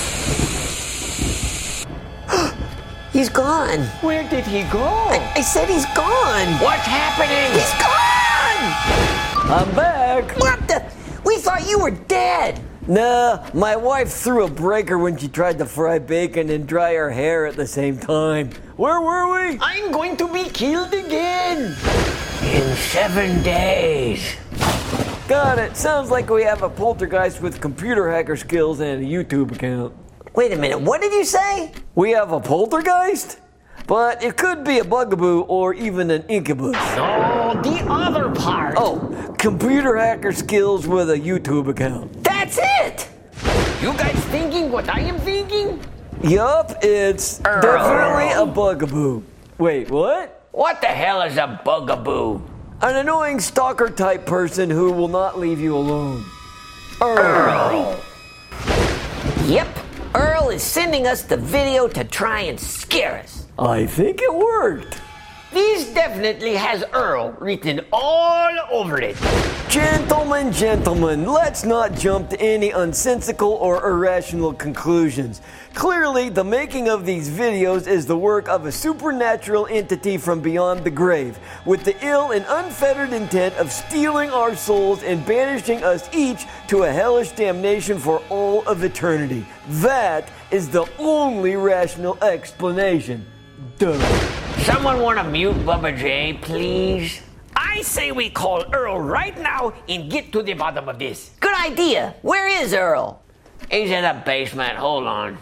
He's gone. Where did he go? I, I said he's gone. What's happening? He's gone! I'm back. What the? We thought you were dead. Nah, my wife threw a breaker when she tried to fry bacon and dry her hair at the same time. Where were we? I'm going to be killed again. In seven days. Got it. Sounds like we have a poltergeist with computer hacker skills and a YouTube account. Wait a minute, what did you say? We have a poltergeist? But it could be a bugaboo or even an incubus. No, the other part. Oh, computer hacker skills with a YouTube account. That's it! You guys thinking what I am thinking? Yup, it's Earl. definitely a bugaboo. Wait, what? What the hell is a bugaboo? An annoying stalker type person who will not leave you alone. Earl. Earl. Yep. Earl is sending us the video to try and scare us. I think it worked. This definitely has Earl written all over it. Gentlemen, gentlemen, let's not jump to any unsensical or irrational conclusions. Clearly, the making of these videos is the work of a supernatural entity from beyond the grave, with the ill and unfettered intent of stealing our souls and banishing us each to a hellish damnation for all of eternity. That is the only rational explanation. Duh. Someone want to mute Bubba J, please? I say we call Earl right now and get to the bottom of this. Good idea. Where is Earl? He's in the basement. Hold on.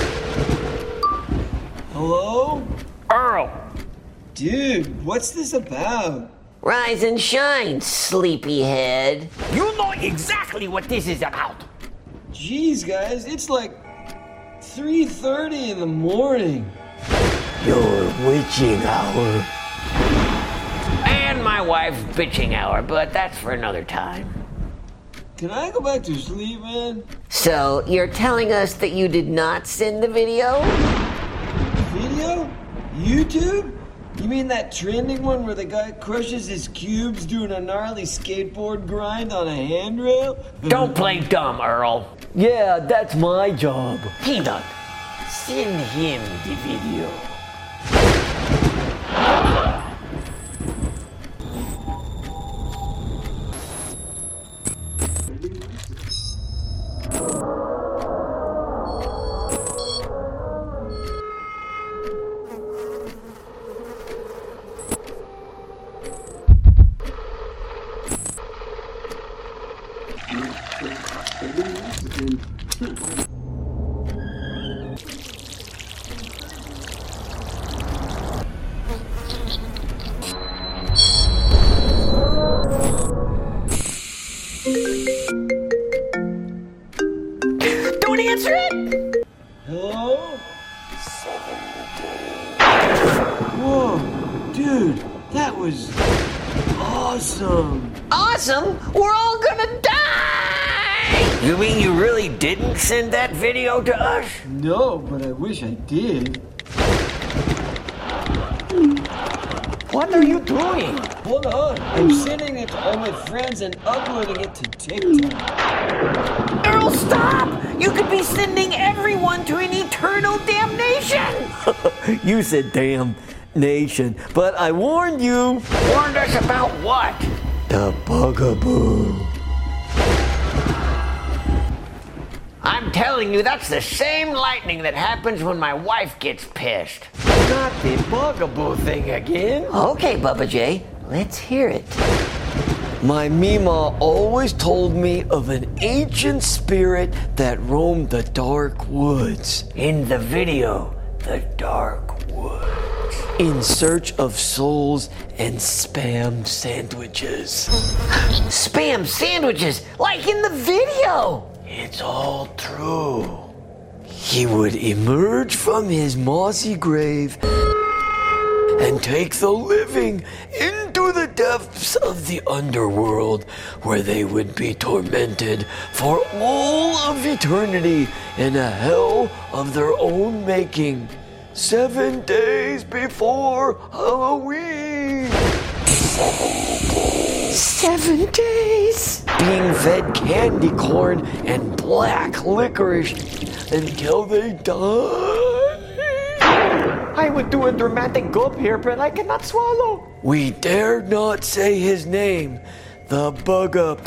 Hello? Earl. Dude, what's this about? Rise and shine, sleepyhead. You know exactly what this is about. Jeez, guys, it's like three thirty in the morning. Your witching hour. And my wife's bitching hour, but that's for another time. Can I go back to sleep, man? So, you're telling us that you did not send the video? Video? YouTube? You mean that trending one where the guy crushes his cubes doing a gnarly skateboard grind on a handrail? Don't play dumb, Earl. Yeah, that's my job. Peanut, send him the video. Don't answer it! Hello? Whoa, dude, that was awesome. Awesome? We're all gonna die! You mean you really didn't send that video to us? No, but I wish I did. What are you doing? Hold on, I'm sending it to all my friends and uploading it to TikTok. Earl, stop! You could be sending everyone to an eternal damnation! You said damn nation, but I warned you. Warned us about what? The bugaboo. I'm telling you, that's the same lightning that happens when my wife gets pissed. Not the bugaboo thing again. Okay, Bubba J, let's hear it. My Mima always told me of an ancient spirit that roamed the dark woods. In the video, the dark woods. In search of souls and spam sandwiches. Spam sandwiches, like in the video. It's all true. He would emerge from his mossy grave and take the living into the depths of the underworld, where they would be tormented for all of eternity in a hell of their own making, seven days before Halloween. Seven days. Being fed candy corn and black licorice until they die. I would do a dramatic gulp here, but I cannot swallow. We dared not say his name. The bugaboo.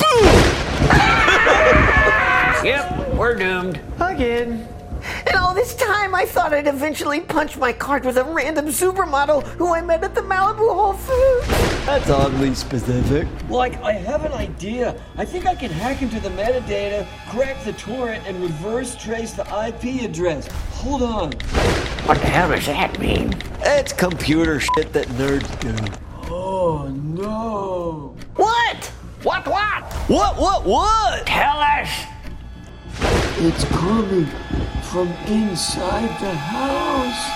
Yep, we're doomed. Again. And all this time, I thought I'd eventually punch my card with a random supermodel who I met at the Malibu Whole Foods. That's oddly specific. Like, I have an idea. I think I can hack into the metadata, crack the torrent, and reverse trace the I P address. Hold on. What the hell does that mean? It's computer shit that nerds do. Oh, no. What? What, what? What, what, what? Tell us. It's coming from inside the house.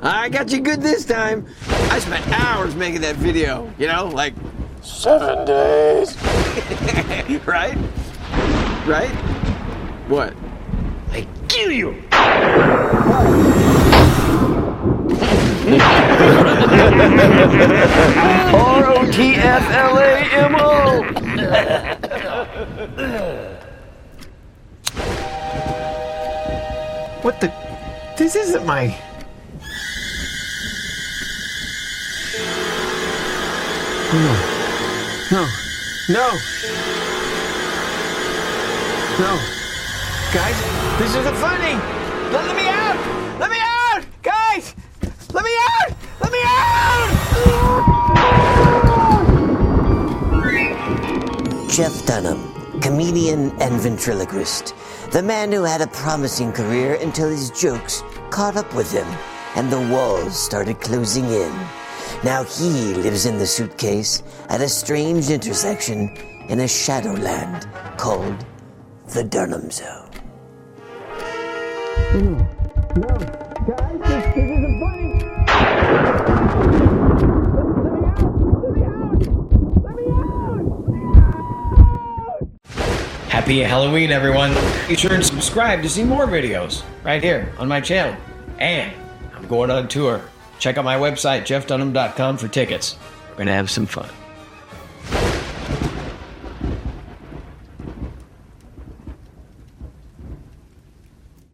I got you good this time. I spent hours making that video, you know, like seven days. Right? Right? What? I kill you. R O T F L A M O! What the? This isn't my... No. No. No. No. Guys, this isn't funny. Let, let me out! Let me out! Guys! Let me out! Let me out! Jeff Dunham, comedian and ventriloquist. The man who had a promising career until his jokes caught up with him and the walls started closing in. Now he lives in the suitcase at a strange intersection in a shadowland called the Dunham Zone. No, no, guys, this, this isn't funny. Happy Halloween, everyone. Be sure and subscribe to see more videos right here on my channel. And I'm going on tour. Check out my website, jeff dunham dot com, for tickets. We're going to have some fun.